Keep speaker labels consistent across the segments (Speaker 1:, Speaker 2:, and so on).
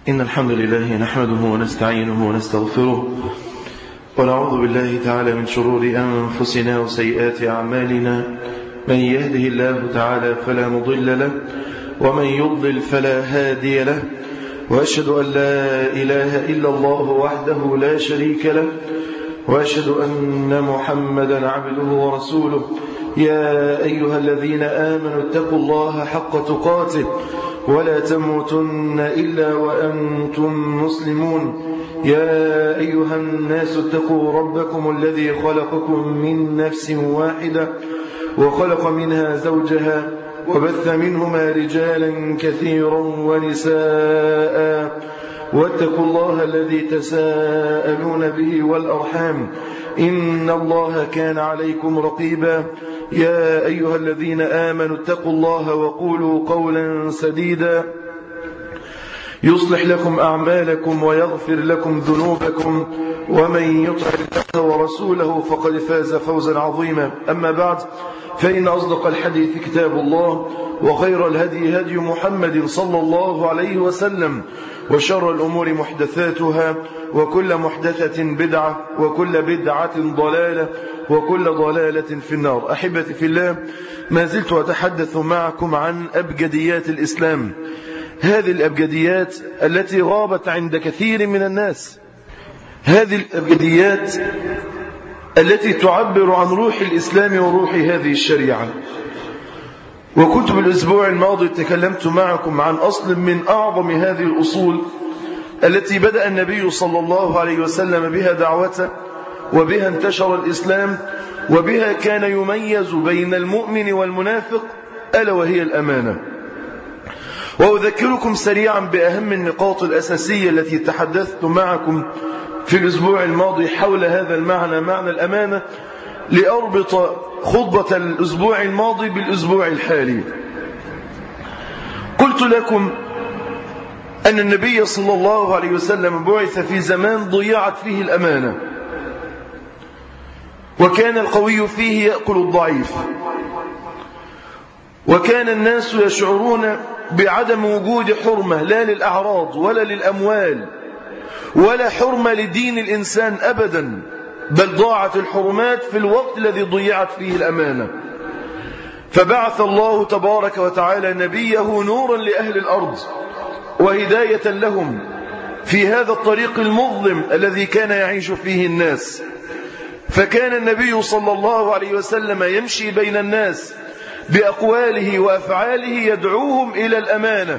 Speaker 1: إن الحمد لله نحمده ونستعينه ونستغفره ونعوذ بالله تعالى من شرور أنفسنا وسيئات أعمالنا. من يهده الله تعالى فلا مضل له ومن يضلل فلا هادي له، وأشهد أن لا إله إلا الله وحده لا شريك له، وأشهد أن محمدا عبده ورسوله. يا أيها الذين آمنوا اتقوا الله حق تقاته ولا تموتن إلا وأنتم مسلمون. يا أيها الناس اتقوا ربكم الذي خلقكم من نفس واحدة وخلق منها زوجها وبث منهما رجالا كثيرا ونساء، واتقوا الله الذي تساءلون به والأرحام إن الله كان عليكم رقيبا. يا أيها الذين آمنوا اتقوا الله وقولوا قولا سديدا يصلح لكم أعمالكم ويغفر لكم ذنوبكم، ومن يطع الله ورسوله فقد فاز فوزا عظيما. أما بعد، فإن أصدق الحديث كتاب الله، وخير الهدي هدي محمد صلى الله عليه وسلم، وشر الأمور محدثاتها، وكل محدثة بدعة، وكل بدعة ضلالة، وكل ضلالة في النار. أحبتي في الله، ما زلت أتحدث معكم عن أبجديات الإسلام، هذه الأبجديات التي غابت عند كثير من الناس، هذه الأبجديات التي تعبر عن روح الإسلام وروح هذه الشريعة. وكنت بالأسبوع الماضي تكلمت معكم عن أصل من أعظم هذه الأصول التي بدأ النبي صلى الله عليه وسلم بها دعوته، وبها انتشر الإسلام، وبها كان يميز بين المؤمن والمنافق، ألا وهي الأمانة. وأذكركم سريعا بأهم النقاط الأساسية التي تحدثت معكم في الأسبوع الماضي حول هذا المعنى، معنى الأمانة، لأربط خطبة الأسبوع الماضي بالأسبوع الحالي. قلت لكم أن النبي صلى الله عليه وسلم بعث في زمان ضيعت فيه الأمانة، وكان القوي فيه يأكل الضعيف، وكان الناس يشعرون بعدم وجود حرمة لا للأعراض ولا للأموال ولا حرمة لدين الإنسان أبدا، بل ضاعت الحرمات في الوقت الذي ضيعت فيه الأمانة. فبعث الله تبارك وتعالى نبيه نورا لأهل الأرض وهداية لهم في هذا الطريق المظلم الذي كان يعيش فيه الناس. فكان النبي صلى الله عليه وسلم يمشي بين الناس بأقواله وأفعاله يدعوهم إلى الأمانة.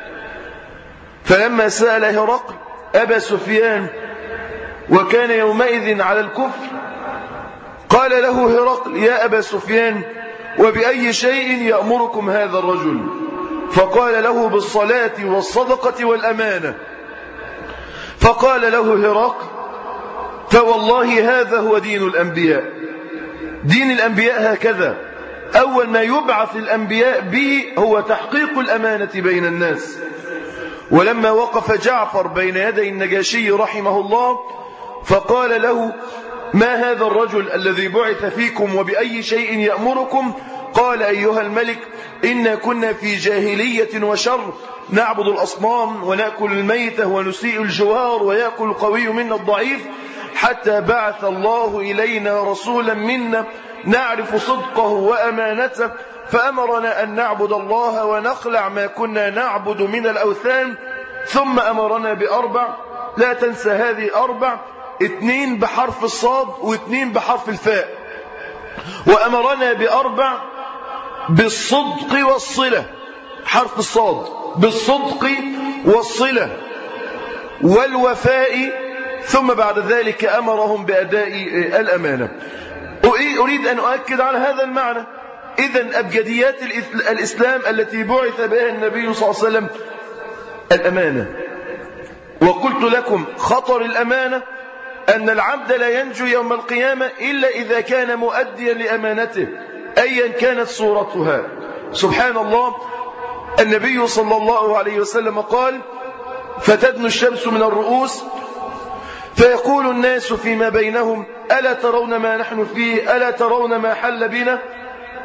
Speaker 1: فلما سأل هرقل أبا سفيان، وكان يومئذ على الكفر، قال له هرقل: يا أبا سفيان، وبأي شيء يأمركم هذا الرجل؟ فقال له: بالصلاة والصدقة والأمانة. فقال له هرقل: فوالله هذا هو دين الأنبياء. دين الأنبياء هكذا، أول ما يبعث الأنبياء به هو تحقيق الأمانة بين الناس. ولما وقف جعفر بين يدي النجاشي رحمه الله فقال له: ما هذا الرجل الذي بعث فيكم وبأي شيء يأمركم؟ قال: أيها الملك، إنا كنا في جاهلية وشر، نعبد الأصنام ونأكل الميتة ونسيء الجوار ويأكل القوي منا الضعيف، حتى بعث الله إلينا رسولا منا نعرف صدقه وأمانته، فأمرنا أن نعبد الله ونخلع ما كنا نعبد من الأوثان، ثم أمرنا بأربع، لا تنسى هذه أربع، 2 بحرف الصاد و2 بحرف الفاء. وأمرنا بأربع: بالصدق والصلة، حرف الصاد، بالصدق والصلة والوفاء، ثم بعد ذلك أمرهم بأداء الأمانة. أريد أن أؤكد على هذا المعنى. إذن أبجديات الإسلام التي بعث بها النبي صلى الله عليه وسلم الأمانة. وقلت لكم خطر الأمانة أن العبد لا ينجو يوم القيامة إلا إذا كان مؤديا لأمانته أيا كانت صورتها. سبحان الله، النبي صلى الله عليه وسلم قال: فتدنو الشمس من الرؤوس فيقول الناس فيما بينهم: ألا ترون ما نحن فيه؟ ألا ترون ما حل بنا؟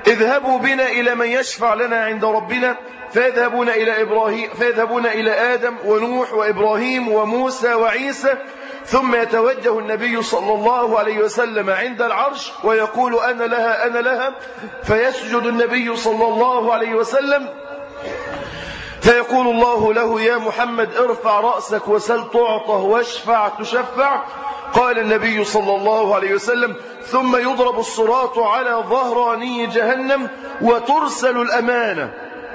Speaker 1: اذهبوا بنا إلى من يشفع لنا عند ربنا، فيذهبون إلى آدم ونوح وإبراهيم وموسى وعيسى، ثم يتوجه النبي صلى الله عليه وسلم عند العرش ويقول أنا لها أنا لها، فيسجد النبي صلى الله عليه وسلم، فيقول الله له يا محمد ارفع رأسك وسل تعطى واشفع تشفع. قال النبي صلى الله عليه وسلم ثم يضرب الصراط على ظهراني جهنم وترسل الأمانة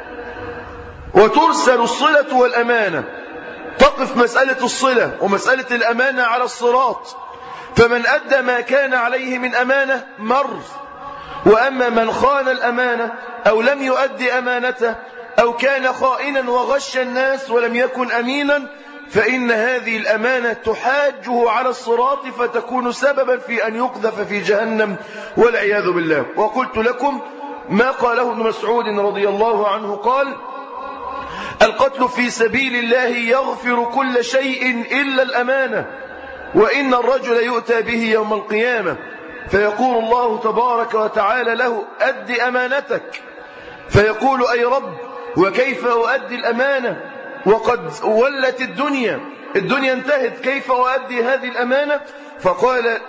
Speaker 1: وترسل الصلة والأمانة. تقف مسألة الصلة ومسألة الأمانة على الصراط، فمن أدى ما كان عليه من أمانة مر، وأما من خان الأمانة أو لم يؤدي أمانته أو كان خائنا وغش الناس ولم يكن أمينا، فإن هذه الأمانة تحاجه على الصراط فتكون سببا في أن يقذف في جهنم والعياذ بالله. وقلت لكم ما قاله ابن مسعود رضي الله عنه قال القتل في سبيل الله يغفر كل شيء إلا الأمانة، وإن الرجل يؤتى به يوم القيامة فيقول الله تبارك وتعالى له أد أمانتك، فيقول أي رب وكيف أؤدي الأمانة وقد ولت الدنيا انتهت، كيف أؤدي هذه الأمانة؟ فقال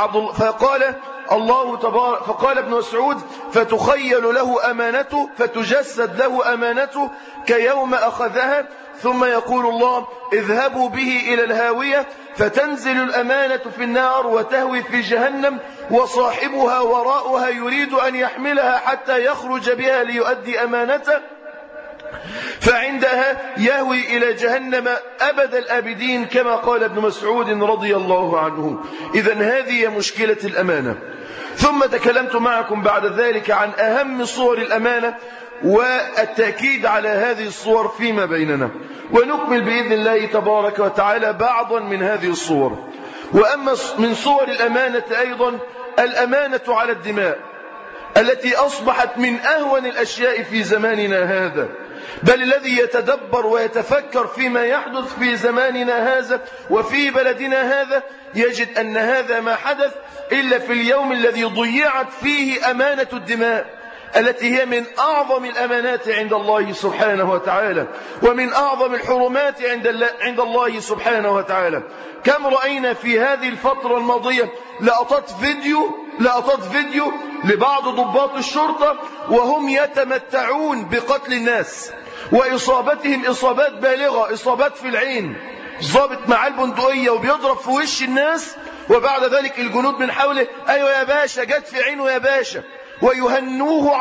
Speaker 1: الله تبارك فقال ابن مسعود فتخيل له أمانته فتجسد له أمانته كيوم أخذها، ثم يقول الله اذهبوا به إلى الهاوية، فتنزل الأمانة في النار وتهوي في جهنم وصاحبها وراءها يريد أن يحملها حتى يخرج بها ليؤدي أمانته، فعندها يهوي إلى جهنم أبد الآبدين كما قال ابن مسعود رضي الله عنه. إذن هذه مشكلة الأمانة. ثم تكلمت معكم بعد ذلك عن أهم صور الأمانة والتأكيد على هذه الصور فيما بيننا، ونكمل بإذن الله تبارك وتعالى بعضا من هذه الصور. وأما من صور الأمانة أيضا الأمانة على الدماء التي أصبحت من أهون الأشياء في زماننا هذا، بل الذي يتدبر ويتفكر فيما يحدث في زماننا هذا وفي بلدنا هذا يجد أن هذا ما حدث إلا في اليوم الذي ضيعت فيه أمانة الدماء التي هي من أعظم الأمانات عند الله سبحانه وتعالى ومن أعظم الحرمات عند الله سبحانه وتعالى. كم رأينا في هذه الفترة الماضية لقطات فيديو لبعض ضباط الشرطة وهم يتمتعون بقتل الناس وإصابتهم إصابات بالغة، إصابات في العين، ضابط مع البندقية وبيضرب في وش الناس، وبعد ذلك الجنود من حوله أيوة يا باشا جت في عينه يا باشا، ويهنوه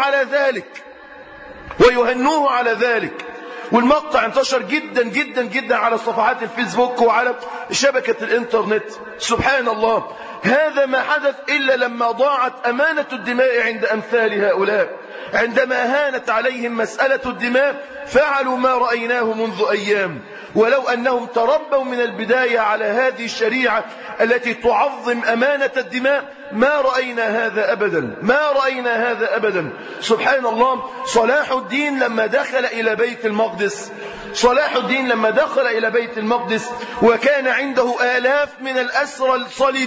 Speaker 1: على ذلك. والمقطع انتشر جدا جدا جدا على صفحات الفيسبوك وعلى شبكة الانترنت. سبحان الله، هذا ما حدث إلا لما ضاعت أمانة الدماء عند أمثال هؤلاء. عندما هانت عليهم مسألة الدماء فعلوا ما رأيناه منذ أيام، ولو أنهم تربوا من البداية على هذه الشريعة التي تعظم أمانة الدماء ما رأينا هذا أبدا. سبحان الله، صلاح الدين لما دخل إلى بيت المقدس وكان عنده آلاف من الأسرى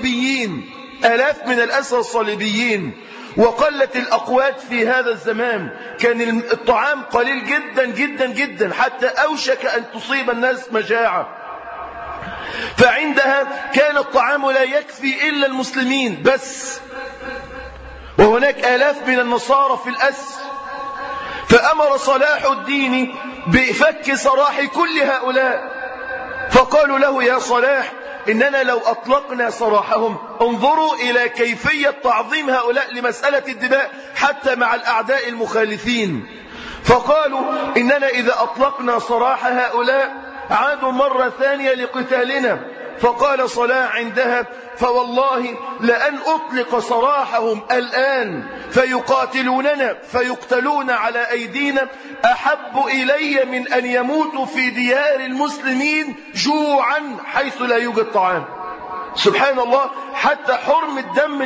Speaker 1: الصليبيين وقلت الأقوات في هذا الزمان، كان الطعام قليل جدا جدا جدا حتى أوشك أن تصيب الناس مجاعة، فعندها كان الطعام لا يكفي إلا المسلمين بس، وهناك آلاف من النصارى في الأسر، فأمر صلاح الدين بفك سراح كل هؤلاء، فقالوا له يا صلاح إننا لو أطلقنا سراحهم، انظروا إلى كيفية تعظيم هؤلاء لمسألة الدماء حتى مع الأعداء المخالفين، فقالوا إننا إذا أطلقنا سراح هؤلاء عادوا مرة ثانية لقتالنا، فقال صلاح عندها فوالله لأن أطلق سراحهم الآن فيقاتلوننا فيقتلون على أيدينا أحب إلي من أن يموتوا في ديار المسلمين جوعا حيث لا يوجد طعام. سبحان الله، حتى حرم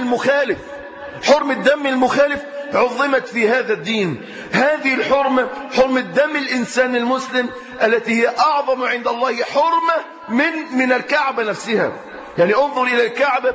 Speaker 1: الدم المخالف عظمت في هذا الدين. هذه الحرمة، حرمة دم الإنسان المسلم التي هي أعظم عند الله حرمة من الكعبة نفسها. يعني انظر إلى الكعبة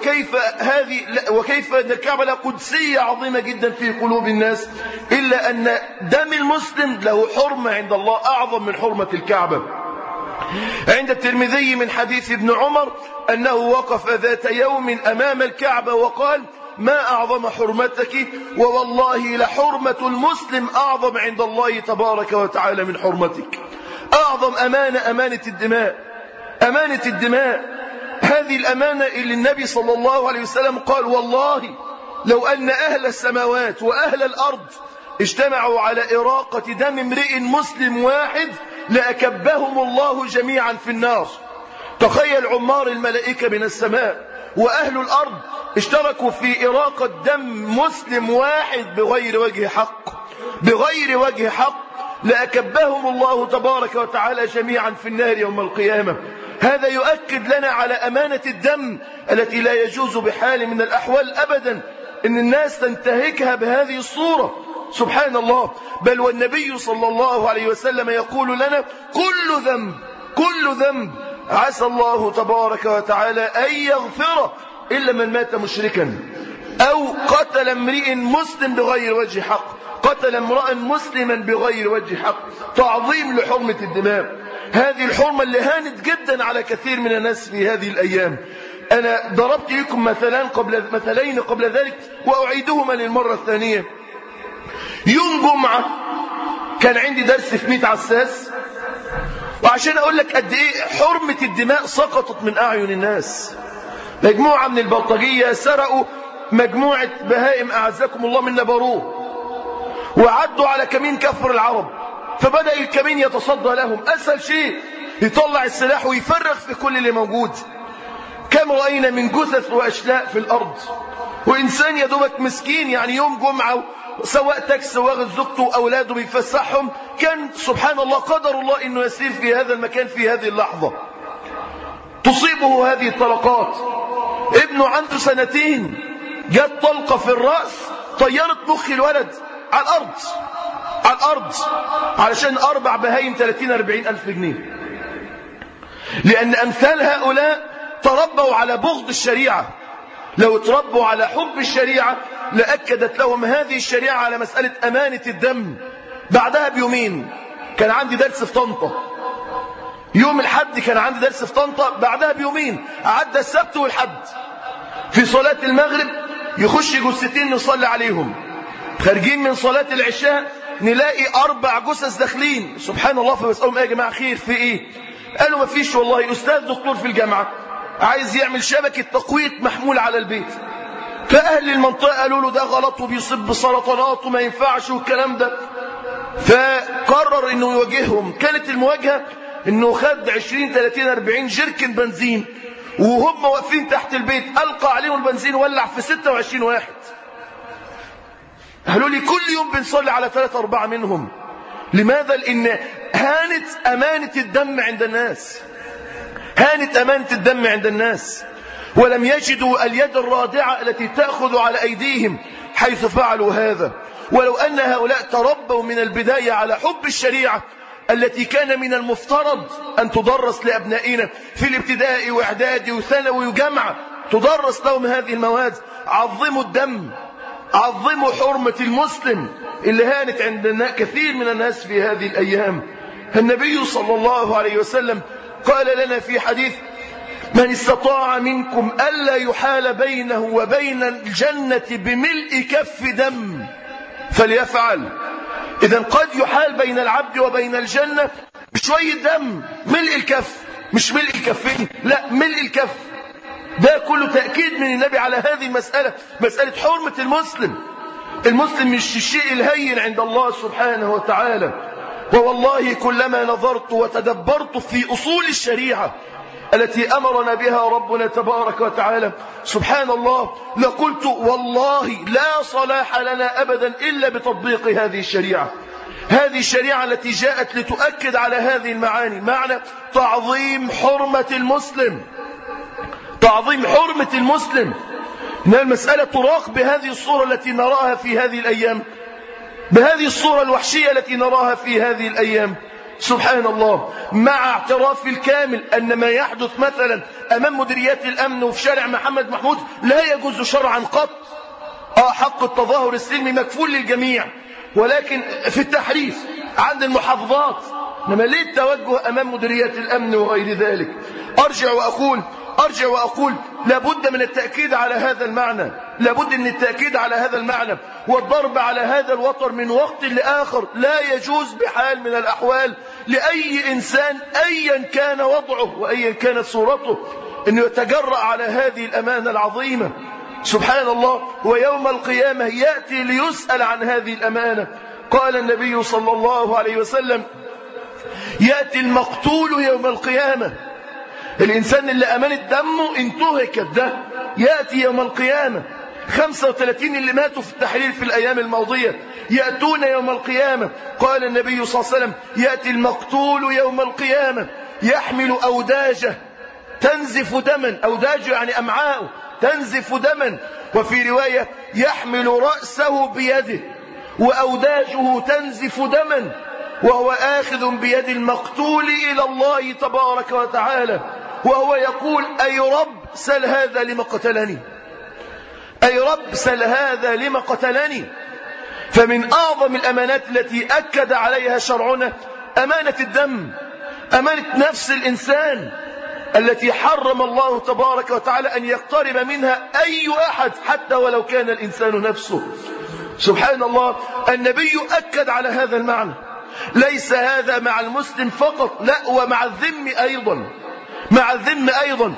Speaker 1: وكيف أن الكعبة لها قدسية عظيمة جدا في قلوب الناس، إلا أن دم المسلم له حرمة عند الله أعظم من حرمة الكعبة. عند الترمذي من حديث ابن عمر أنه وقف ذات يوم أمام الكعبة وقال: ما أعظم حرمتك، ووالله لحرمة المسلم أعظم عند الله تبارك وتعالى من حرمتك. أعظم أمانة الدماء، أمانة الدماء. هذه الأمانة اللي النبي صلى الله عليه وسلم قال: والله لو أن أهل السماوات وأهل الأرض اجتمعوا على إراقة دم امرئ مسلم واحد لأكبهم الله جميعا في النار. تخيل عمار الملائكة من السماء وأهل الأرض اشتركوا في إراقة دم مسلم واحد بغير وجه حق، بغير وجه حق، لأكبهم الله تبارك وتعالى جميعا في النار يوم القيامة. هذا يؤكد لنا على أمانة الدم التي لا يجوز بحال من الأحوال أبدا أن الناس تنتهكها بهذه الصورة. سبحان الله. بل والنبي صلى الله عليه وسلم يقول لنا: كل ذنب عسى الله تبارك وتعالى أن يغفره إلا من مات مشركا أو قتل امرئ مسلم بغير وجه حق، قتل امرأ مسلما بغير وجه حق. تعظيم لحرمة الدماء، هذه الحرمة اللي هانت جدا على كثير من الناس في هذه الأيام. أنا ضربت لكم مثلين قبل ذلك وأعيدهما للمرة الثانية. يوم جمعة كان عندي درس في 100 عساس، وعشان أقول لك قد إيه حرمة الدماء سقطت من أعين الناس. مجموعة من البلطجية سرقوا مجموعة بهائم أعزكم الله من نبروه، وعدوا على كمين كفر العرب، فبدأ الكمين يتصدى لهم. أسهل شيء يطلع السلاح ويفرغ في كل اللي موجود. كم رأينا من جثث وأشلاء في الأرض، وإنسان يدوبك مسكين يعني يوم جمعة سواء تاكسي واخد زوجته وأولاده بيفسحهم، كان سبحان الله قدر الله إنه يسير في هذا المكان في هذه اللحظة، تصيبه هذه الطلقات. ابنه عنده 2 سنين جات طلقة في الرأس طيرت مخ الولد على الأرض علشان 4 بهايم 30-40 ألف جنيه. لأن أمثال هؤلاء تربوا على بغض الشريعة. لو تربوا على حب الشريعة لأكدت لهم هذه الشريعة على مسألة أمانة الدم. بعدها بيومين كان عندي درس في طنطا، يوم الحد كان عندي درس في طنطا، بعدها بيومين عدى السبت والحد، في صلاة المغرب يخش جثتين نصلي عليهم، خارجين من صلاة العشاء نلاقي 4 جثث داخلين. سبحان الله. فبسألهم: ايه يا جماعة خير في ايه؟ قالوا: ما فيش والله، أستاذ دكتور في الجامعة عايز يعمل شبكة تقويت محمول على البيت، فأهل المنطقة قالوا له ده غلط وبيصيب بسرطانات وما ينفعش والكلام ده. فقرر انه يواجههم. كانت المواجهة انه خد 20-30-40 جيركن بنزين وهم واقفين تحت البيت، ألقى عليهم البنزين ولع في 26 واحد. قالوا لي كل يوم بنصلي على 3-4 منهم. لماذا؟ لأن هانت أمانة الدم عند الناس، هانت أمانة الدم عند الناس، ولم يجدوا اليد الرادعة التي تأخذ على أيديهم حيث فعلوا هذا. ولو أن هؤلاء تربوا من البداية على حب الشريعة التي كان من المفترض أن تدرس لأبنائنا في الابتدائي وإعدادي وثانوي وجامعة، تدرس لهم هذه المواد. عظموا الدم، عظموا حرمة المسلم اللي هانت عند كثير من الناس في هذه الأيام. النبي صلى الله عليه وسلم قال لنا في حديث: من استطاع منكم ألا يحال بينه وبين الجنة بملء كف دم فليفعل. إذن قد يحال بين العبد وبين الجنة بشوية دم، ملء الكف، مش ملء الكفين، لا ملء الكف. ده كله تأكيد من النبي على هذه المسألة، مسألة حرمة المسلم. المسلم مش الشيء الهين عند الله سبحانه وتعالى. ووالله كلما نظرت وتدبرت في أصول الشريعة التي أمرنا بها ربنا تبارك وتعالى سبحان الله لقلت والله لا صلاح لنا أبدا إلا بتطبيق هذه الشريعة. هذه الشريعة التي جاءت لتؤكد على هذه المعاني، معنى تعظيم حرمة المسلم، تعظيم حرمة المسلم. إن المسألة تراق بهذه الصورة التي نراها في هذه الأيام، بهذه الصورة الوحشية التي نراها في هذه الأيام. سبحان الله، مع اعتراف الكامل أن ما يحدث مثلا أمام مديريات الأمن وفي شارع محمد محمود لا يجوز شرعا قط. حق التظاهر السلمي مكفول للجميع، ولكن في التحريف عند المحافظات، إنما ليه التوجه أمام مديريات الأمن وغير ذلك؟ أرجع وأقول لابد من التأكيد على هذا المعنى، لابد من التأكيد على هذا المعنى، والضرب على هذا الوتر من وقت لآخر لا يجوز بحال من الأحوال لأي إنسان أيا كان وضعه وأيا كانت صورته أنه يتجرأ على هذه الأمانة العظيمة. سبحان الله، ويوم القيامة يأتي ليسأل عن هذه الأمانة. قال النبي صلى الله عليه وسلم: يأتي المقتول يوم القيامة، الإنسان اللي أمانة دمه انتهكت ده يأتي يوم القيامة. 35 اللي ماتوا في التحرير في الأيام الماضية يأتون يوم القيامة. قال النبي صلى الله عليه وسلم: يأتي المقتول يوم القيامة يحمل أوداجه تنزف دما، أوداجه يعني أمعاءه تنزف دما، وفي رواية يحمل رأسه بيده وأوداجه تنزف دما، وهو آخذ بيد المقتول إلى الله تبارك وتعالى، وهو يقول: أي رب سل هذا لما قتلني، أي رب سل هذا لما قتلني. فمن أعظم الأمانات التي أكد عليها شرعنا أمانة الدم، أمانة نفس الإنسان التي حرم الله تبارك وتعالى أن يقترب منها أي أحد حتى ولو كان الإنسان نفسه. سبحان الله، النبي أكد على هذا المعنى. ليس هذا مع المسلم فقط، لا، ومع الذم أيضا، مع الذم أيضا.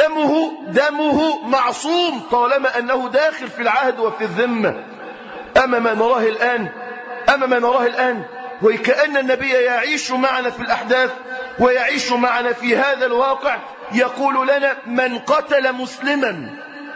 Speaker 1: دمه معصوم طالما أنه داخل في العهد وفي الذمة. أما ما نراه الآن وكأن النبي يعيش معنا في الأحداث ويعيش معنا في هذا الواقع، يقول لنا: من قتل مسلما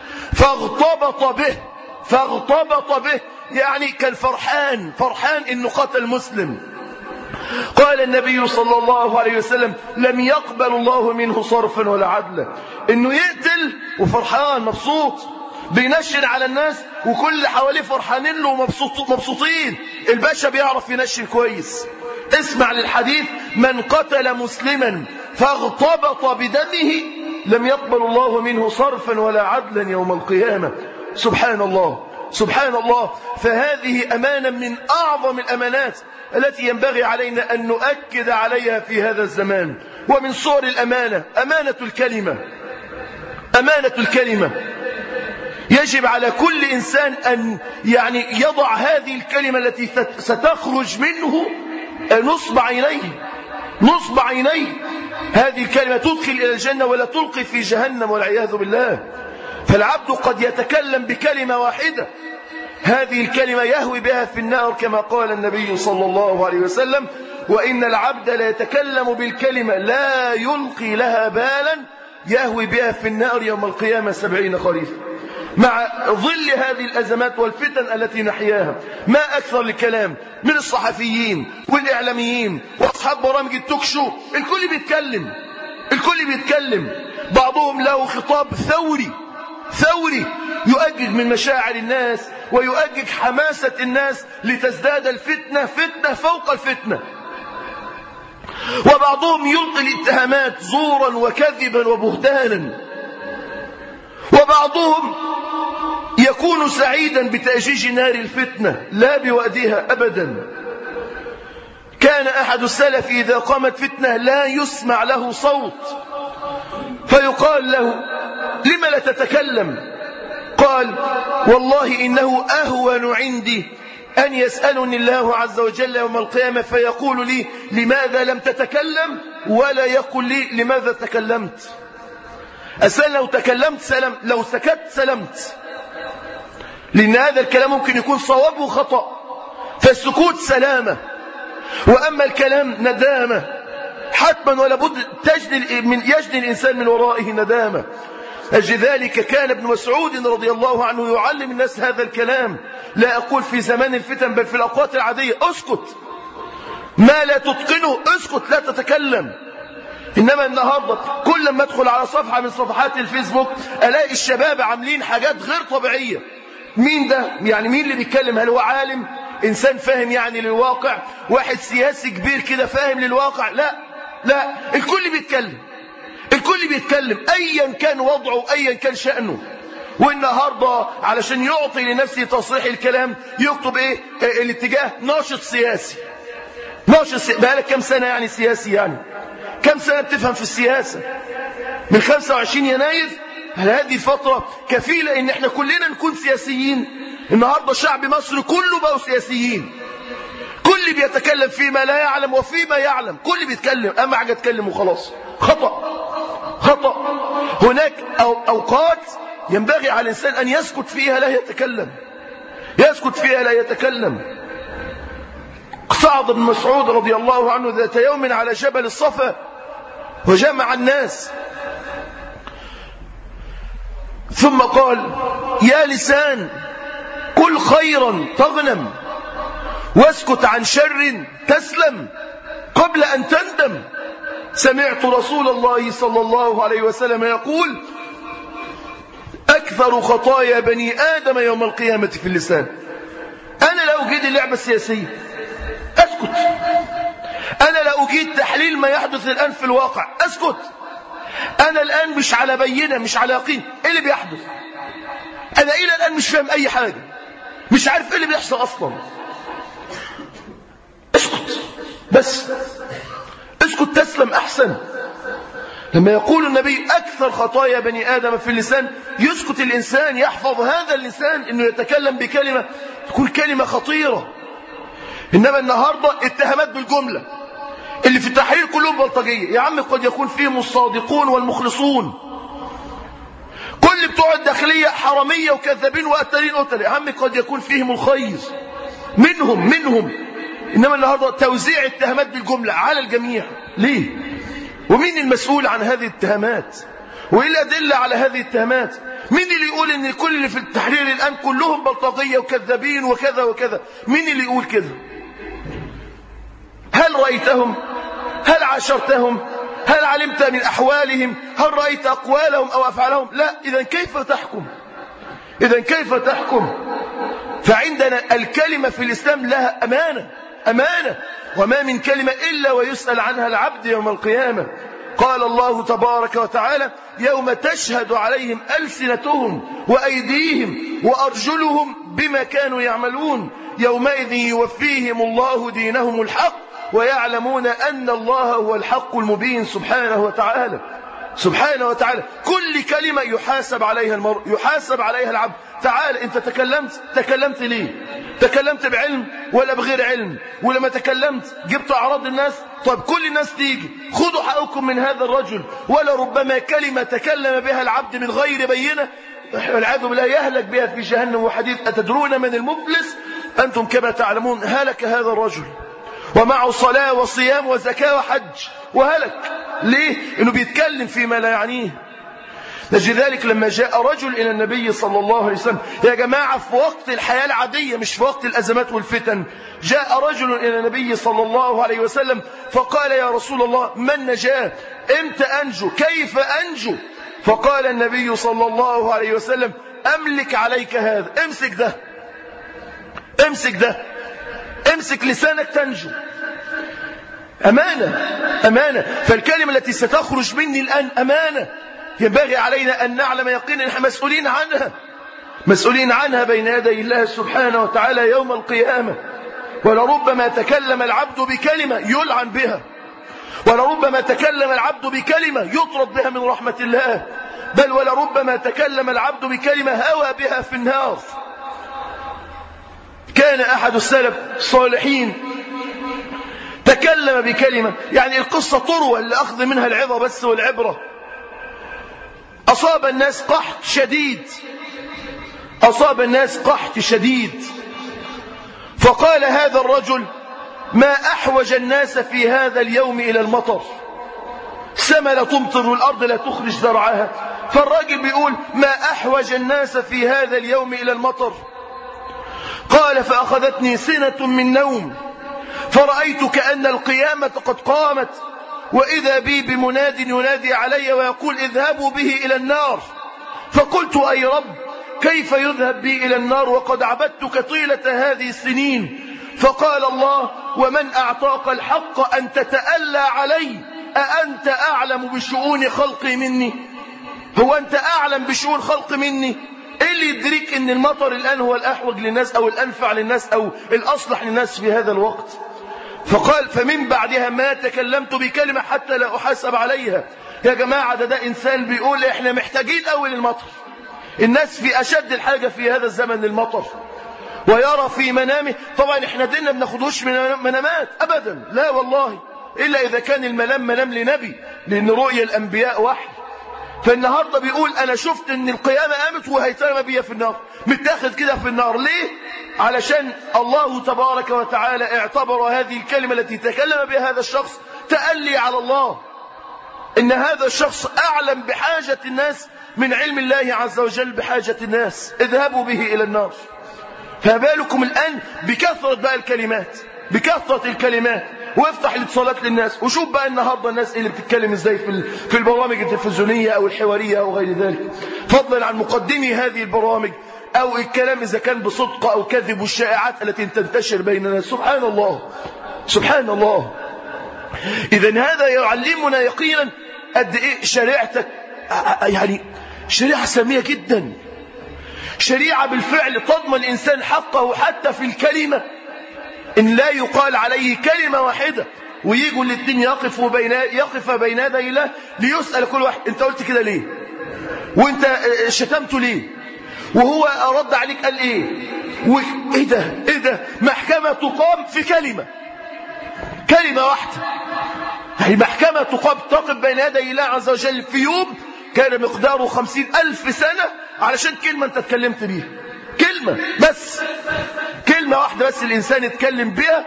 Speaker 1: فاغتبط به، يعني كان فرحان إنه قتل مسلم. قال النبي صلى الله عليه وسلم: لم يقبل الله منه صرفا ولا عدلا. انه يقتل وفرحان مبسوط، بينشن على الناس وكل اللي حواليه فرحانين له مبسوطين. الباشا بيعرف ينشن كويس. اسمع للحديث: من قتل مسلما فاغتبط بدمه لم يقبل الله منه صرفا ولا عدلا يوم القيامة. سبحان الله، سبحان الله. فهذه أمانة من أعظم الأمانات التي ينبغي علينا أن نؤكد عليها في هذا الزمان. ومن صور الأمانة أمانة الكلمة. أمانة الكلمة يجب على كل إنسان أن يضع هذه الكلمة التي ستخرج منه نصب عينيه. هذه الكلمة تدخل إلى الجنة ولا تلقي في جهنم والعياذ بالله. فالعبد قد يتكلم بكلمة واحدة، هذه الكلمة يهوي بها في النار كما قال النبي صلى الله عليه وسلم: وإن العبد لا يتكلم بالكلمة لا يلقي لها بالا يهوي بها في النار يوم القيامة 70 خريفا. مع ظل هذه الأزمات والفتن التي نحياها، ما أكثر الكلام من الصحفيين والإعلاميين وأصحاب برامج التوكشو. الكل بيتكلم، بعضهم له خطاب ثوري يؤجج من مشاعر الناس ويؤجج حماسة الناس لتزداد الفتنة فتنة فوق الفتنة. وبعضهم يلقي الاتهامات زورا وكذبا وبهتانا، وبعضهم يكون سعيدا بتأجيج نار الفتنة لا بوأدها أبدا. كان أحد السلف إذا قامت فتنة لا يسمع له صوت، فيقال له: لم لا تتكلم؟ قال: والله إنه أهون عندي أن يسألني الله عز وجل يوم القيامة فيقول لي: لماذا لم تتكلم؟ ولا يقول لي: لماذا تكلمت؟ أسأل لو تكلمت سلم، لو سكت سلمت، لأن هذا الكلام ممكن يكون صواب وخطأ، فالسكوت سلامة، وأما الكلام ندامة حتما ولا بد يجني الإنسان من ورائه ندامة. أجل ذلك كان ابن مسعود رضي الله عنه يعلم الناس هذا الكلام، لا أقول في زمان الفتن بل في الأوقات العادية: اسكت، ما لا تتقنه اسكت، لا تتكلم. إنما النهاردة كل ما أدخل على صفحة من صفحات الفيسبوك ألاقي الشباب عاملين حاجات غير طبيعية. مين ده؟ يعني مين اللي بيتكلم؟ هل هو عالم إنسان فاهم يعني للواقع، واحد سياسي كبير كده فاهم للواقع، لا لا، الكل بيتكلم أيا كان وضعه أيا كان شأنه. والنهاردة علشان يعطي لنفسه تصريح الكلام يكتب ايه؟ الاتجاه ناشط سياسي. بقالك كم سنة يعني سياسي؟ يعني كم سنة بتفهم في السياسة؟ من 25 يناير هل هذه فترة كفيلة ان احنا كلنا نكون سياسيين؟ النهاردة شعب مصر كله بقوا سياسيين، كل بيتكلم فيما لا يعلم وفيما يعلم، كل بيتكلم، اما حاجة اتكلم وخلاص. خطأ. هناك اوقات ينبغي على الإنسان أن يسكت فيها لا يتكلم. سعد بن مسعود رضي الله عنه ذات يوم على جبل الصفا وجمع الناس، ثم قال: يا لسان قل خيرا تغنم، واسكت عن شر تسلم قبل أن تندم. سمعت رسول الله صلى الله عليه وسلم يقول: أكثر خطايا بني آدم يوم القيامة في اللسان. أنا لا أجيد اللعبة السياسية، أسكت. أنا لا أجيد تحليل ما يحدث الآن في الواقع، أسكت. أنا الآن مش على بينة، مش على يقين إيه اللي بيحدث. أنا إلى الآن مش فاهم أي حاجة، مش عارف إيه اللي بيحصل أصلا. اسكت بس، اسكت تسلم أحسن. لما يقول النبي أكثر خطايا بني آدم في اللسان، يسكت الإنسان، يحفظ هذا اللسان أنه يتكلم بكلمة تكون كلمة خطيرة. إنما النهاردة اتهامات بالجملة، اللي في التحرير كلهم بلطجية. يا عم قد يكون فيهم الصادقون والمخلصون، كل بتوع الداخلية حرامية وكذابين وقتالين قتل. يا عم قد يكون فيهم الخير منهم. إنما النهاردة توزيع اتهامات بالجملة على الجميع. ليه؟ ومين المسؤول عن هذه الاتهامات؟ وإيه الأدلة على هذه الاتهامات؟ مين اللي يقول إن كل اللي في التحرير الآن كلهم بلطجية وكذابين وكذا وكذا؟ مين اللي يقول كده؟ هل رأيتهم؟ هل عاشرتهم؟ هل علمت من أحوالهم؟ هل رأيت أقوالهم أو أفعالهم؟ لا. إذن كيف تحكم؟ فعندنا الكلمة في الإسلام لها أمانة، وما من كلمة إلا ويسأل عنها العبد يوم القيامة. قال الله تبارك وتعالى: يوم تشهد عليهم ألسنتهم وأيديهم وأرجلهم بما كانوا يعملون يومئذ يوفيهم الله دينهم الحق ويعلمون أن الله هو الحق المبين. سبحانه وتعالى كل كلمة يحاسب عليها المرء، يحاسب عليها العبد. تعال أنت تكلمت ليه؟ تكلمت بعلم ولا بغير علم؟ ولما تكلمت جبت أعراض الناس؟ طيب كل الناس تيجي خذوا حقكم من هذا الرجل. ولا ربما كلمة تكلم بها العبد من غير بينة والعياذ بالله يهلك بها في جهنم وحديث. أتدرون من المفلس؟ أنتم كما تعلمون هلك هذا الرجل ومعه صلاة وصيام وزكاة وحج وهلك. ليه؟ إنه بيتكلم فيما لا يعنيه. نجد ذلك لما جاء رجل إلى النبي صلى الله عليه وسلم. يا جماعة في وقت الحياة العادية مش في وقت الأزمات والفتن. جاء رجل إلى النبي صلى الله عليه وسلم فقال: يا رسول الله ما النجاة؟ إمتى أنجو؟ كيف أنجو؟ فقال النبي صلى الله عليه وسلم: أملك عليك هذا، امسك لسانك تنجو. أمانة. فالكلمة التي ستخرج مني الآن أمانة، ينبغي علينا أن نعلم يقينا نحن مسؤولين عنها بين يدي الله سبحانه وتعالى يوم القيامة. ولربما تكلم العبد بكلمة يلعن بها، ولربما تكلم العبد بكلمة يطرد بها من رحمة الله، بل ولربما تكلم العبد بكلمة هوى بها في النار. كان أحد السلف الصالحين تكلم بكلمة، يعني القصة طروة لأخذ منها العظة بس والعبرة. أصاب الناس قحط شديد، فقال هذا الرجل: ما أحوج الناس في هذا اليوم إلى المطر، السماء لا تمطر والأرض لا تخرج زرعها. فالراجل بيقول: ما أحوج الناس في هذا اليوم إلى المطر. قال: فأخذتني سنة من نوم، فرأيت كأن القيامة قد قامت، وإذا بي بمناد ينادي علي ويقول: اذهبوا به إلى النار. فقلت: أي رب، كيف يذهب بي إلى النار وقد عبدتك طيلة هذه السنين فقال الله ومن أعطاك الحق أن تتألى علي أأنت أعلم بشؤون خلقي مني؟ هو أنت أعلم بشؤون خلق مني؟ إيه اللي يدريك أن المطر الآن هو الأحوج للناس أو الأنفع للناس أو الأصلح للناس في هذا الوقت؟ فقال فمن بعدها ما تكلمت بكلمة حتى لا أحاسب عليها. يا جماعة ده إنسان بيقول إحنا محتاجين أول المطر، الناس في أشد الحاجة في هذا الزمن للمطر، ويرى في منامه. طبعا إحنا ديننا بناخدوش من منامات أبدا، لا والله، إلا إذا كان المنام منام لنبي، لأن رؤيا الأنبياء وحي. فالنهاردة بيقول أنا شفت أن القيامة قامت وهيترمى بيا في النار، متاخد كده في النار. ليه؟ علشان الله تبارك وتعالى اعتبر هذه الكلمة التي تكلم بها هذا الشخص تألي على الله، إن هذا الشخص أعلم بحاجة الناس من علم الله عز وجل بحاجة الناس، اذهبوا به إلى النار. فبالكم الآن بكثرة بقى الكلمات، بكثرة الكلمات. وافتح الاتصالات للناس وشوف بقى النهارده الناس اللي بتتكلم ازاي في البرامج التلفزيونيه او الحواريه او غير ذلك، فضلا عن مقدمي هذه البرامج، او الكلام اذا كان بصدق او كذب، والشائعات التي تنتشر بين الناس. سبحان الله سبحان الله. اذا هذا يعلمنا يقينا قد ايه شريعتك يعني شريعه ساميه جدا، شريعه بالفعل تضمن الانسان حقه حتى في الكلمه، إن لا يقال عليه كلمة واحدة ويجوا الاثنين يقف بين يدي الله ليسأل كل واحد أنت قلت كده ليه؟ وأنت شتمته ليه؟ وهو رد عليك قال إيه؟ وإيه ده؟ إيه ده؟ محكمة تقام في كلمة واحدة. يعني محكمة تقف بين يدي الله عز وجل في يوم كان مقداره 50,000 سنة علشان كلمة أنت اتكلمت بيها، كلمة بس، كلمة واحدة بس الإنسان يتكلم بها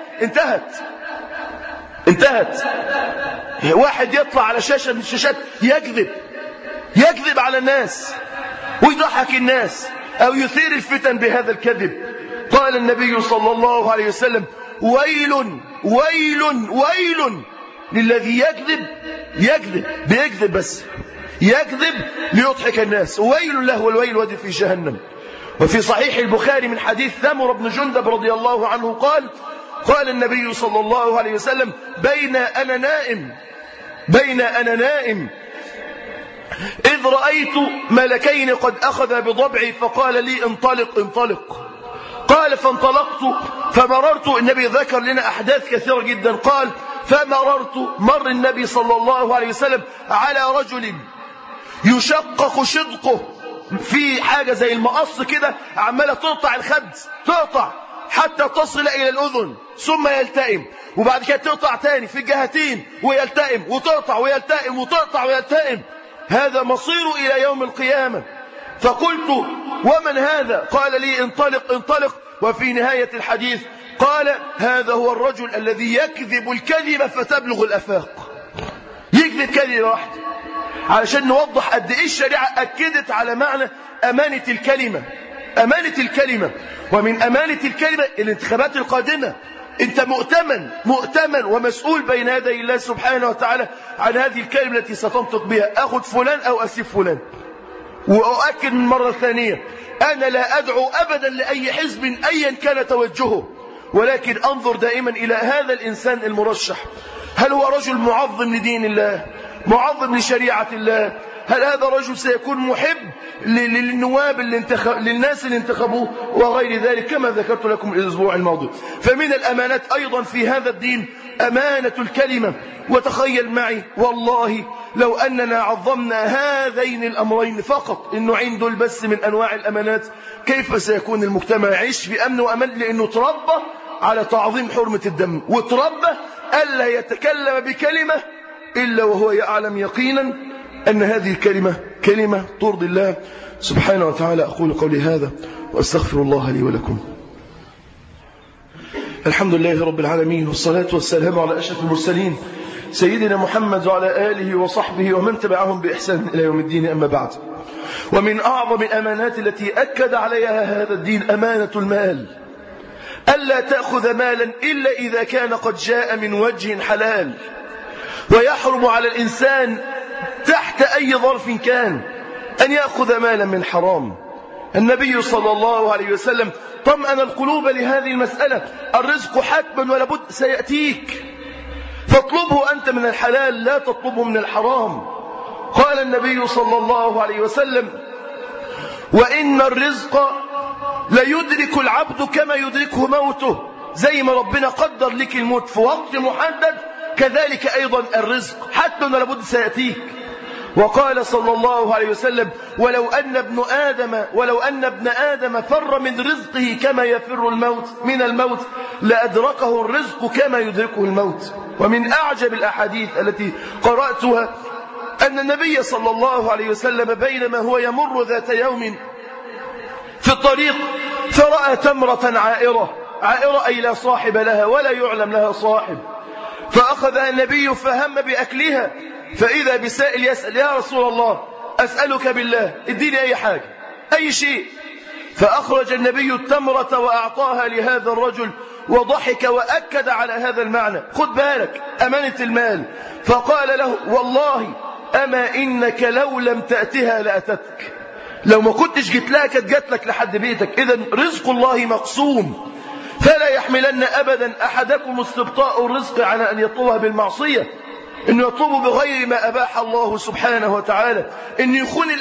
Speaker 1: انتهت. واحد يطلع على شاشة من الشاشات يكذب على الناس ويضحك الناس أو يثير الفتن بهذا الكذب. قال النبي صلى الله عليه وسلم ويل ويل ويل للذي بيكذب بس يكذب ليضحك الناس، ويل له والويل وادي في جهنم. وفي صحيح البخاري من حديث ثمر بن جندب رضي الله عنه قال النبي صلى الله عليه وسلم بين أنا نائم إذ رأيت ملكين قد أخذا بضبعي فقال لي انطلق. قال فانطلقت فمررت، النبي ذكر لنا أحداث كثيرة جدا، قال مر النبي صلى الله عليه وسلم على رجل يشقق شدقه في حاجة زي المقص كده، عمالة تقطع الخد، تقطع حتى تصل إلى الأذن ثم يلتئم، وبعد كده تقطع تاني في الجهتين ويلتئم وتقطع ويلتئم وتقطع ويلتئم. هذا مصير إلى يوم القيامة. فقلت ومن هذا؟ قال لي انطلق. وفي نهاية الحديث قال هذا هو الرجل الذي يكذب الكذبة فتبلغ الأفاق، يكذب كذبة واحدة. علشان نوضح قد ايه الشريعة أكدت على معنى أمانة الكلمة. ومن أمانة الكلمة الانتخابات القادمة، أنت مؤتمن ومسؤول بين يدي الله سبحانه وتعالى عن هذه الكلمة التي ستنطق بها، أخذ فلان أو أسيب فلان. وأؤكد من مرة ثانية أنا لا أدعو أبدا لأي حزب أيا كان توجهه، ولكن أنظر دائما إلى هذا الإنسان المرشح، هل هو رجل معظم لدين الله، معظم لشريعة الله؟ هل هذا الرجل سيكون محب للنواب للناس اللي انتخبوه وغير ذلك كما ذكرت لكم الأسبوع الماضي؟ فمن الأمانات أيضا في هذا الدين أمانة الكلمة. وتخيل معي والله لو أننا عظمنا هذين الأمرين فقط، النوعين دول بس من أنواع الأمانات، كيف سيكون المجتمع يعيش في أمن وأمان؟ لأنه تربى على تعظيم حرمة الدم، وتربى ألا يتكلم بكلمة إلا وهو يعلم يقينا أن هذه الكلمة كلمة ترضي الله سبحانه وتعالى. أقول قولي هذا وأستغفر الله لي ولكم. الحمد لله رب العالمين، والصلاة والسلام على أشرف المرسلين سيدنا محمد وعلى آله وصحبه ومن تبعهم بإحسان إلى يوم الدين. أما بعد، ومن أعظم الأمانات التي أكد عليها هذا الدين أمانة المال، ألا تأخذ مالا إلا إذا كان قد جاء من وجه حلال، ويحرم على الإنسان تحت أي ظرف كان أن يأخذ مالا من حرام. النبي صلى الله عليه وسلم طمأن القلوب لهذه المسألة. الرزق حتما ولا بد سيأتيك، فاطلبه أنت من الحلال لا تطلبه من الحرام. قال النبي صلى الله عليه وسلم: وإن الرزق ليدرك العبد كما يدركه موته. زي ما ربنا قدر لك الموت في وقت محدد، كذلك أيضا الرزق حتما ولا بد سيأتيك. وقال صلى الله عليه وسلم: ولو أن ابن آدم فر من رزقه كما يفر الموت من الموت لأدركه الرزق كما يدركه الموت. ومن أعجب الأحاديث التي قرأتها أن النبي صلى الله عليه وسلم بينما هو يمر ذات يوم في الطريق فرأى تمرة عائرة أي لا صاحب لها ولا يعلم لها صاحب، فأخذها النبي فهم بأكلها، فإذا بسائل يسأل: يا رسول الله أسألك بالله اديني أي حاجة أي شيء. فأخرج النبي التمرة وأعطاها لهذا الرجل وضحك وأكد على هذا المعنى: خد بالك أمانة المال. فقال له: والله أما إنك لو لم تأتها لأتتك، لو ما كنتش جيت لها كانت جات لك لحد بيتك. إذن رزق الله مقسوم، فلا يحملن أبدا أحدكم استبطاء الرزق على أن يطلبها بالمعصية، إنه يطلبه بغير ما أباح الله سبحانه وتعالى، إنه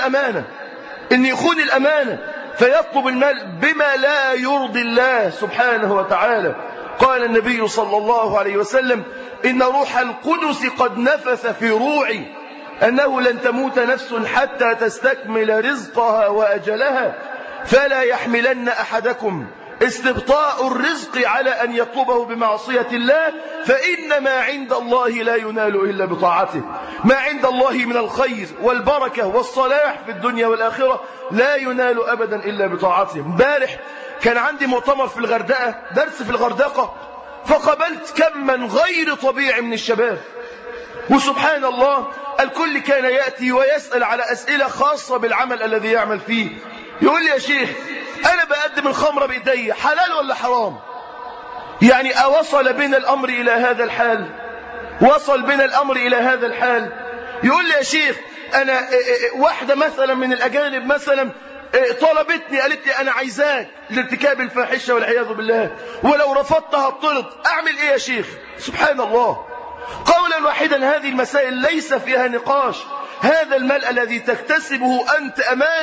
Speaker 1: يخون الأمانة فيطلب المال بما لا يرضي الله سبحانه وتعالى. قال النبي صلى الله عليه وسلم: إن روح القدس قد نفث في روعي أنه لن تموت نفس حتى تستكمل رزقها وأجلها، فلا يحملن أحدكم استبطاء الرزق على أن يطلبه بمعصية الله، فإن ما عند الله لا ينال إلا بطاعته. ما عند الله من الخير والبركة والصلاح في الدنيا والآخرة لا ينال أبدا إلا بطاعته. امبارح كان عندي مؤتمر في الغردقة، درس في الغردقة، فقابلت كما غير طبيعي من الشباب، وسبحان الله الكل كان يأتي ويسأل على أسئلة خاصة بالعمل الذي يعمل فيه. يقول لي: يا شيخ أنا بقدم الخمرة بإيدي، حلال ولا حرام؟ يعني أوصل بنا الأمر إلى هذا الحال؟ وصل بنا الأمر إلى هذا الحال. يقول لي: يا شيخ أنا واحدة مثلا من الأجانب مثلا طلبتني، قالت لي أنا عايزاك لارتكاب الفاحشة والعياذ بالله، ولو رفضتها اطرد، أعمل إيه يا شيخ؟ سبحان الله. قولا واحدا هذه المسائل ليس فيها نقاش. هذا المال الذي تكتسبه أنت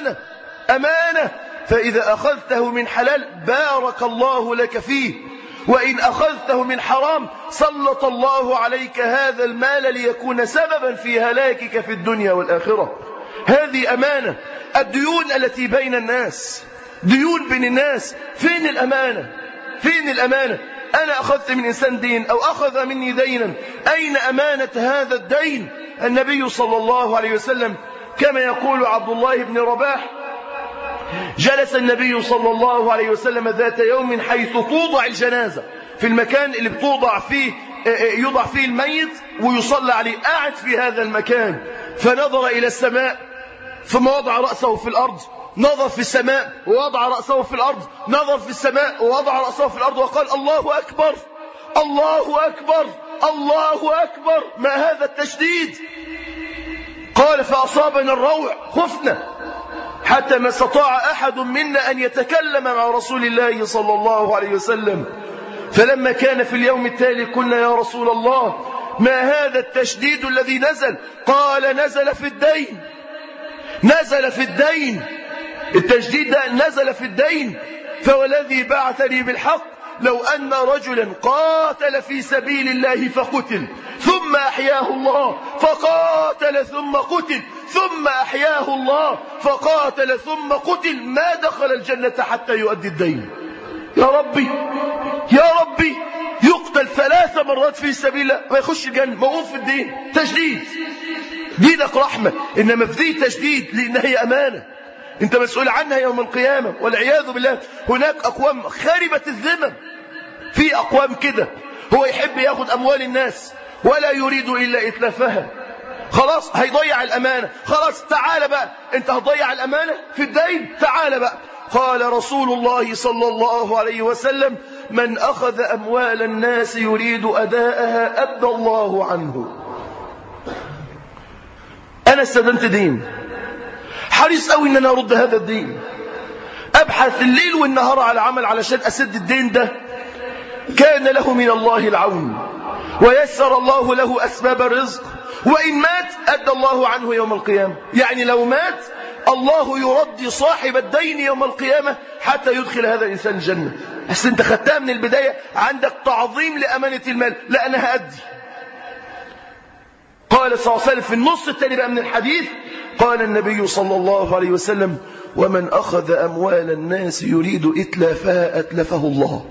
Speaker 1: أمانة، فإذا أخذته من حلال بارك الله لك فيه، وإن أخذته من حرام سلط الله عليك هذا المال ليكون سببا في هلاكك في الدنيا والآخرة. هذه أمانة. الديون التي بين الناس، ديون بين الناس، فين الأمانة؟ فين الأمانة؟ أنا أخذت من إنسان دين أو أخذ مني دينا، أين أمانة هذا الدين؟ النبي صلى الله عليه وسلم كما يقول عبد الله بن رباح: جلس النبي صلى الله عليه وسلم ذات يوم حيث توضع الجنازة، في المكان اللي يوضع فيه الميت ويصلى عليه، قاعد في هذا المكان، فنظر إلى السماء ثم وضع رأسه في الأرض، نظر في السماء ووضع رأسه في الأرض، نظر في السماء ووضع رأسه في الأرض، وقال: الله أكبر الله أكبر الله أكبر، ما هذا التشديد؟ قال: فأصابنا الروع، خفنا حتى ما استطاع أحد منا أن يتكلم مع رسول الله صلى الله عليه وسلم. فلما كان في اليوم التالي قلنا: يا رسول الله ما هذا التشديد الذي نزل؟ قال: نزل في الدين. نزل في الدين، التشديد ده نزل في الدين. فوالذي بعثني بالحق لو أن رجلا قاتل في سبيل الله فقتل ثم أحياه الله فقاتل ثم قتل ثم أحياه الله فقاتل ثم قتل ما دخل الجنة حتى يؤدي الدين. يا ربي يا ربي، يقتل 3 مرات في سبيل الله ما يخش الجنة، موقوف في الدين. تشديد. دينك رحمة، إنما في دي تشديد، لأنها هي أمانة أنت مسؤول عنها يوم القيامة والعياذ بالله. هناك أقوام خربت الذمم، في أقوام كده هو يحب ياخد أموال الناس ولا يريد إلا إتلافها، خلاص هيضيع الأمانة. خلاص تعال بقى، أنت هتضيع الأمانة في الدين، تعال بقى. قال رسول الله صلى الله عليه وسلم: من أخذ أموال الناس يريد أداءها أدى الله عنه. أنا استدنت دين، حريص قوي إن أنا أرد هذا الدين، أبحث الليل والنهار على عمل علشان أسد الدين ده، كان له من الله العون، ويسر الله له أسباب الرزق، وإن مات أدى الله عنه يوم القيامة. يعني لو مات الله يرضي صاحب الدين يوم القيامة حتى يدخل هذا الإنسان الجنة. بس أنت خدتها من البداية، عندك تعظيم لأمانة المال، لا أنا هأدي. قال صلى الله عليه وسلم في النص الثاني بقى من الحديث، قال النبي صلى الله عليه وسلم: ومن أخذ أموال الناس يريد إتلافها أتلفه الله.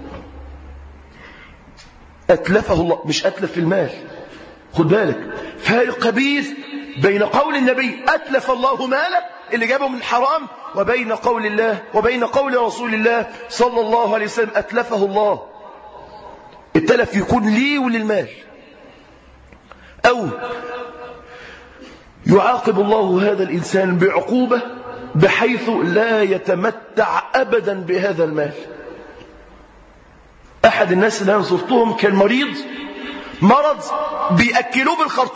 Speaker 1: أتلفه الله، مش أتلف في المال. خد بالك، فارق كبير بين قول النبي أتلف الله ماله اللي جابه من حرام، وبين قول الله وبين قول رسول الله صلى الله عليه وسلم أتلفه الله. التلف يكون لي وللمال، أو يعاقب الله هذا الإنسان بعقوبة بحيث لا يتمتع أبدا بهذا المال. أحد الناس اللي أنا زرتهم كان مرض بيأكلوه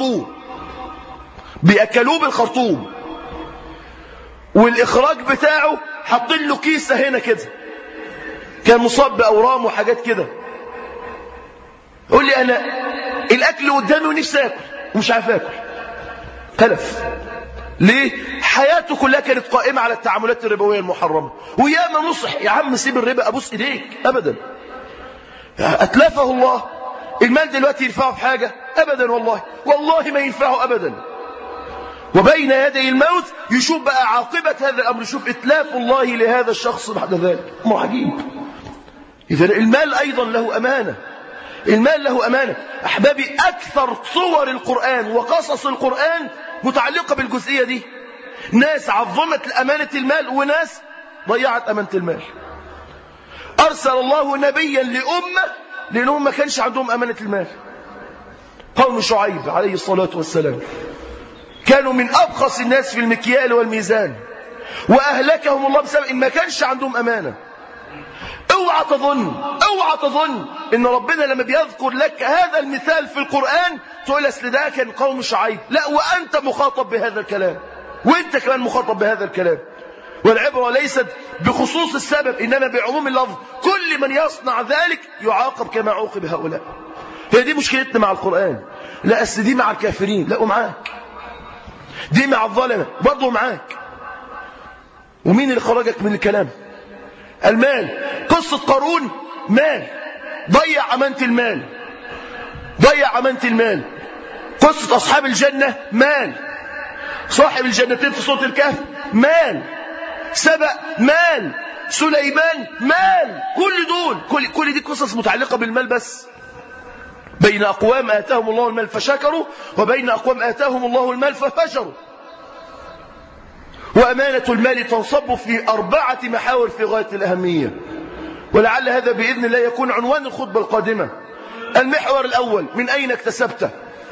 Speaker 1: بالخرطوم، والإخراج بتاعه حاطين له كيسة هنا كده، كان مصاب بأورام وحاجات كده. يقول لي أنا الأكل قدامي ونفسي أكل ومش عارف أكل. تلف ليه؟ حياته كلها كانت قائمة على التعاملات الربوية المحرمة، وياما نصح يا عم سيب الربا، أبوس إيديك، أبدا. أتلفه الله. المال دلوقتي ينفعه في حاجة؟ أبدا، والله ما ينفعه أبدا. وبين يدي الموت يشوف بقى عاقبة هذا الأمر، يشوف إتلاف الله لهذا الشخص بعد ذلك. ما عجيب. إذن المال أيضا له أمانة، المال له أمانة. أحبابي، أكثر صور القرآن وقصص القرآن متعلقة بالجزئية دي. ناس عظمت أمانة المال وناس ضيعت أمانة المال. أرسل الله نبيا لأنهم ما كانش عندهم أمانة المال. قوم شعيب عليه الصلاة والسلام كانوا من أبخس الناس في المكيال والميزان، وأهلكهم الله بسبب إن ما كانش عندهم أمانة. اوعى تظن إن ربنا لما بيذكر لك هذا المثال في القرآن تقول أصل ده كان قوم شعيب. لا، وأنت مخاطب بهذا الكلام، وأنت كمان مخاطب بهذا الكلام. والعبرة ليست بخصوص السبب إنما بعموم اللفظ. كل من يصنع ذلك يعاقب كما عوقب هؤلاء. هي دي مشكلتنا مع القرآن. لا، أصل دي مع الكافرين، لا معاك. دي مع الظلمة برضه معاك. ومين اللي خرجك من الكلام؟ المال. قصة قارون مال، ضيع أمانة المال. قصة أصحاب الجنة مال، صاحب الجنتين في سورة الكهف مال، سبأ مال، سليمان مال. كل دي قصص متعلقة بالمال بس. بين أقوام آتاهم الله المال فشكروا، وبين أقوام آتاهم الله المال ففجروا. وأمانة المال تنصب في 4 محاور في غاية الأهمية، ولعل هذا بإذن الله يكون عنوان الخطبة القادمة. المحور الأول: من أين اكتسبته؟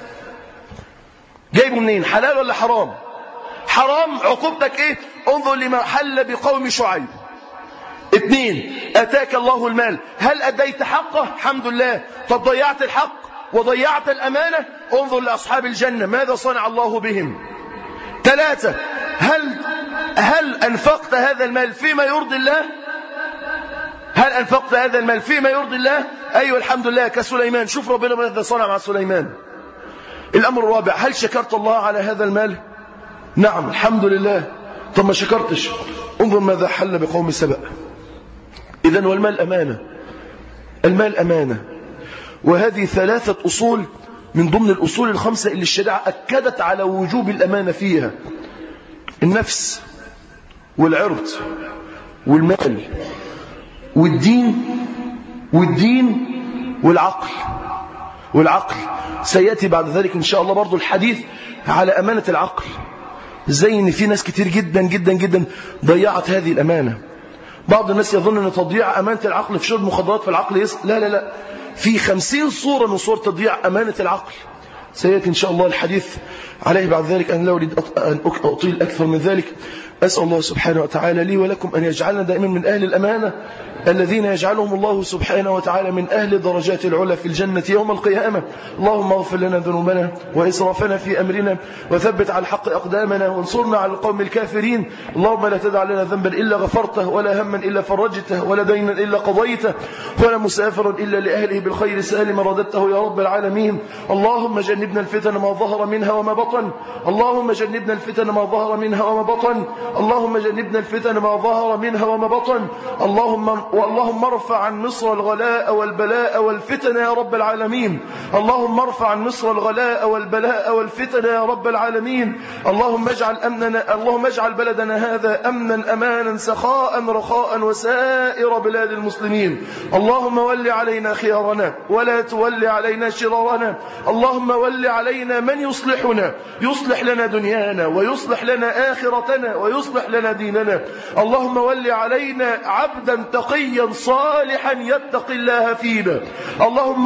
Speaker 1: جايبه منين؟ حلال ولا حرام؟ حرام، عقوبتك إيه؟ انظر لما حل بقوم شعيب. 2: أتاك الله المال، هل أديت حقه؟ الحمد لله. طب ضيعت الحق وضيعت الأمانة؟ انظر لأصحاب الجنة ماذا صنع الله بهم. 3: هل أنفقت هذا المال فيما يرضي الله؟ هل أنفقت هذا المال فيما يرضي الله؟ أيوة الحمد لله، كسليمان. شوف ربنا ماذا صنع مع سليمان. الأمر الرابع: هل شكرت الله على هذا المال؟ نعم الحمد لله. طب ما شكرتش، انظر ماذا حل بقوم سبأ. إذن والمال أمانة، المال أمانة. وهذه 3 أصول من ضمن الأصول ال5 اللي الشريعة أكدت على وجوب الأمانة فيها: النفس والعرض والمال والدين والعقل. سيأتي بعد ذلك إن شاء الله برضو الحديث على أمانة العقل، زي إن في ناس كتير جدا جدا جدا ضيعت هذه الأمانة. بعض الناس يظن أن تضييع أمانة العقل في شرب مخدرات في العقل لا، في 50 صورة من صور تضييع أمانة العقل. سيأتي إن شاء الله الحديث عليه بعد ذلك. أنا لا أريد أن أطيل أكثر من ذلك، أسأل الله سبحانه وتعالى لي ولكم أن يجعلنا دائما من أهل الأمانة الذين يجعلهم الله سبحانه وتعالى من أهل درجات العلا في الجنة يوم القيامة. اللهم اغفر لنا ذنوبنا وإسرافنا في أمرنا وثبت على الحق أقدامنا وانصرنا على القوم الكافرين. اللهم لا تدع لنا ذنبا إلا غفرته ولا هما إلا فرجته ولا دينا إلا قضيته ولا مسافرا إلا لأهله بالخير سالما رددته يا رب العالمين. اللهم جنبنا الفتن ما ظهر منها وما بطن. اللهم جنبنا الفتن ما ظهر منها وما بطن. اللهم جنبنا الفتن ما ظهر منها وما بطن. اللهم ارفع عن مصر الغلاء والبلاء والفتن يا رب العالمين. اللهم ارفع عن مصر الغلاء والبلاء والفتن يا رب العالمين. اللهم اجعل بلدنا هذا أمنا أمانا سخاء رخاء وسائر بلاد المسلمين. اللهم ول علينا خيارنا ولا تول علينا شرارنا. اللهم ول علينا من يصلحنا، يصلح لنا دنيانا ويصلح لنا آخرتنا ويصلح لنا ديننا. اللهم ول علينا عبدا تقيا صالحا يتقي الله فينا. اللهم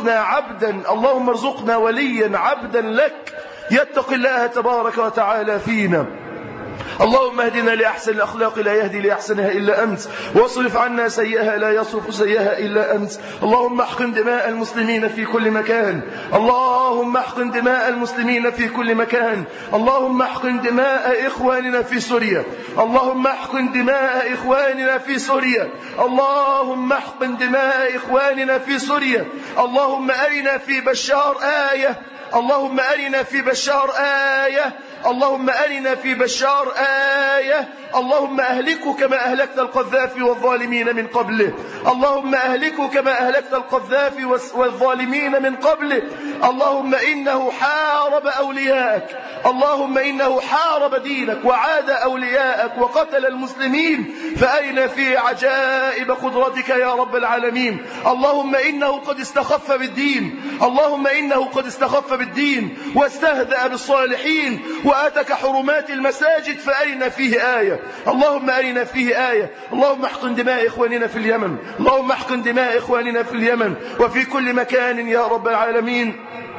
Speaker 1: ارزقنا وليا عبدا لك يتقي الله تبارك وتعالى فينا. اللهم اهدنا لأحسن الأخلاق لا يهدي لأحسنها إلا أنت، واصرف عنا سيئها لا يصرف سيئها إلا أنت. اللهم احقن دماء المسلمين في كل مكان. اللهم احقن دماء المسلمين في كل مكان. اللهم احقن دماء إخواننا في سوريا. اللهم احقن دماء إخواننا في سوريا. اللهم احقن دماء إخواننا في سوريا. اللهم أرنا في بشار آية. اللهم أرنا في بشار آية. اللهم أرنا في بشار آية. اللهم أهلكه كما أهلكت القذافي والظالمين من قبله. اللهم أهلكه كما أهلكت القذافي والظالمين من قبله. اللهم إنه حارب أولياءك. اللهم إنه حارب دينك وعاد أولياءك وقتل المسلمين، فأين في عجائب قدرتك يا رب العالمين. اللهم إنه قد استخف بالدين. اللهم إنه قد استخف بالدين واستهزأ بالصالحين وأتك حرمات المساجد، فأرنا فيه آية. اللهم أرنا فيه آية. اللهم احقن دماء إخواننا في اليمن. اللهم احقن دماء إخواننا في اليمن وفي كل مكان يا رب العالمين.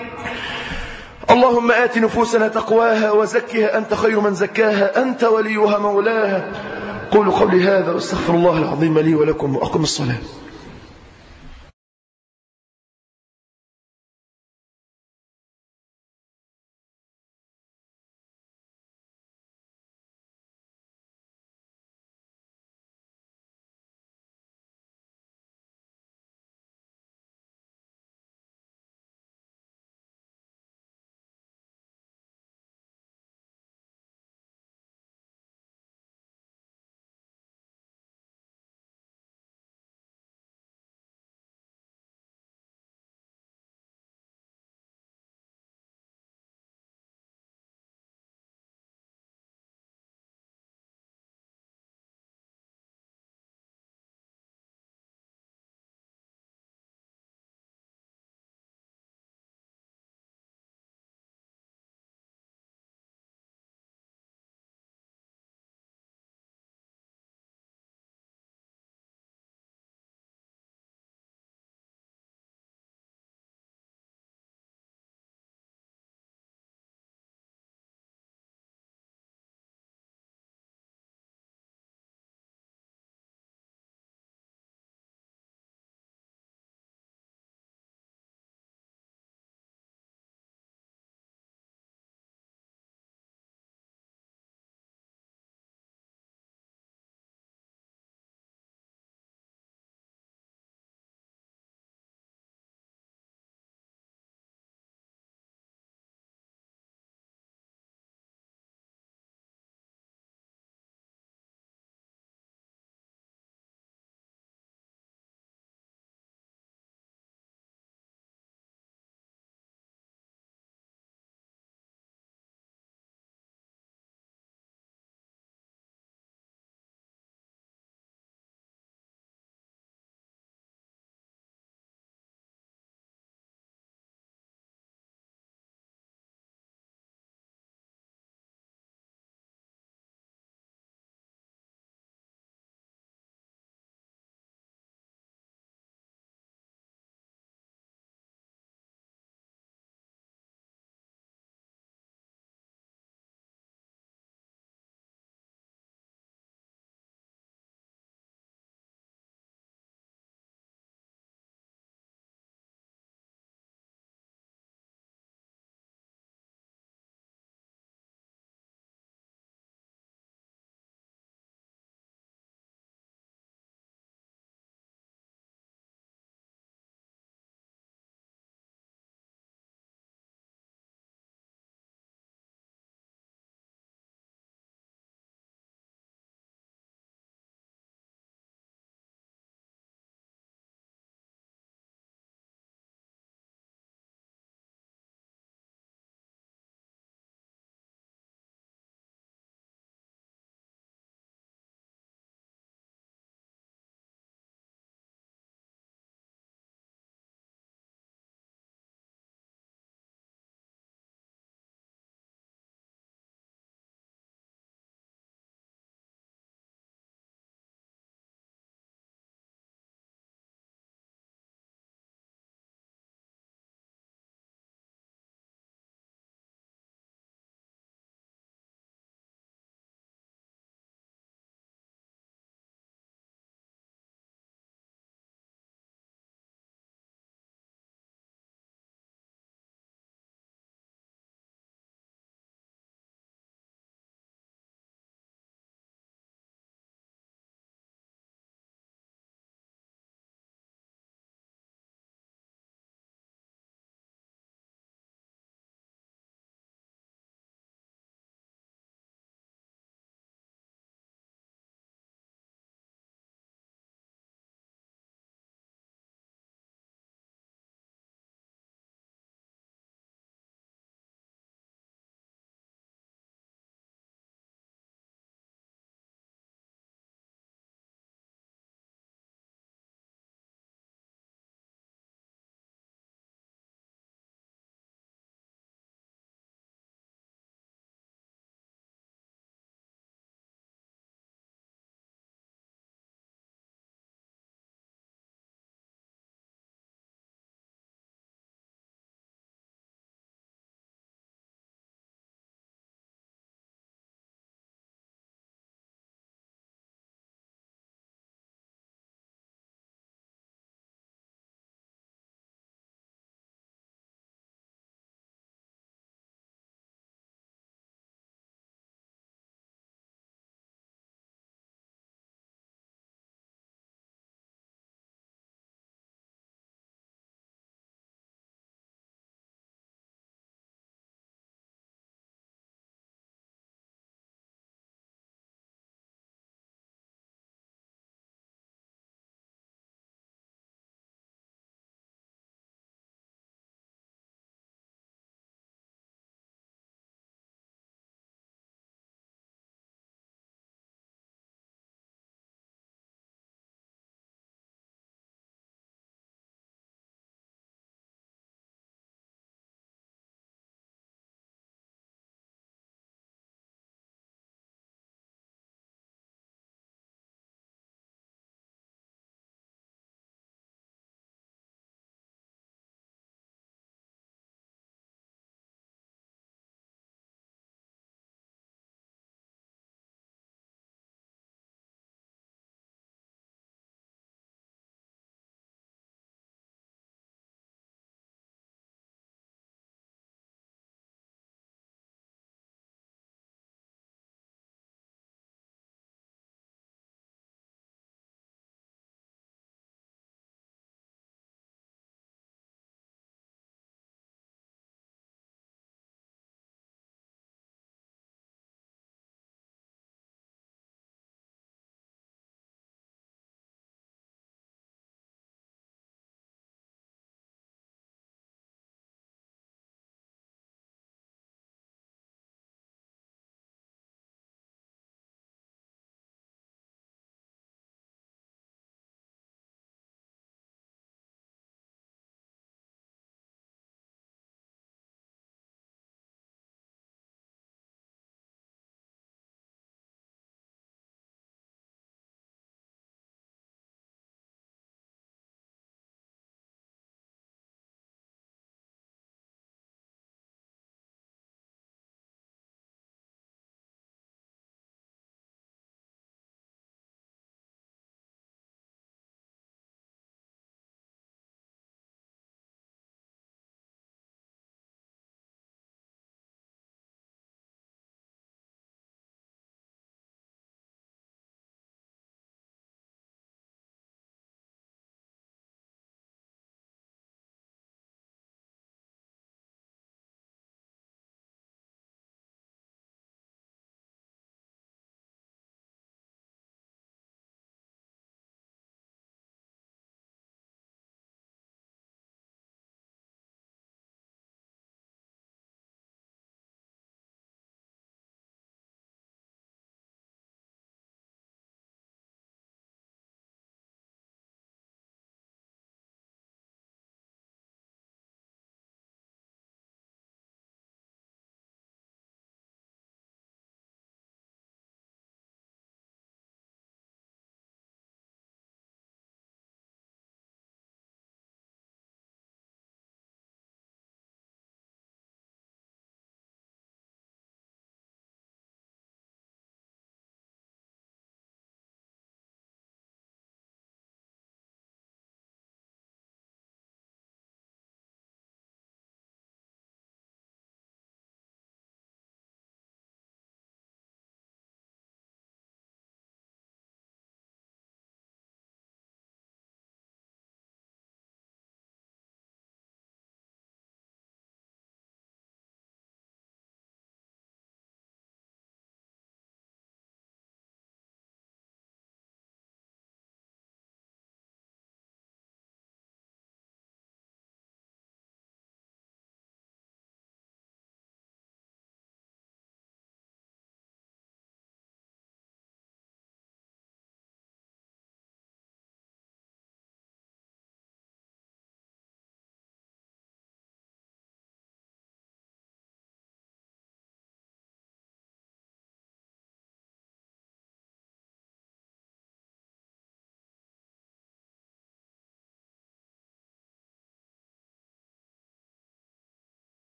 Speaker 1: اللهم آت نفوسنا تقواها وزكها أنت خير من زكاها، أنت وليها مولاها. قولوا قولي هذا واستغفر الله العظيم لي ولكم وأقم الصلاة.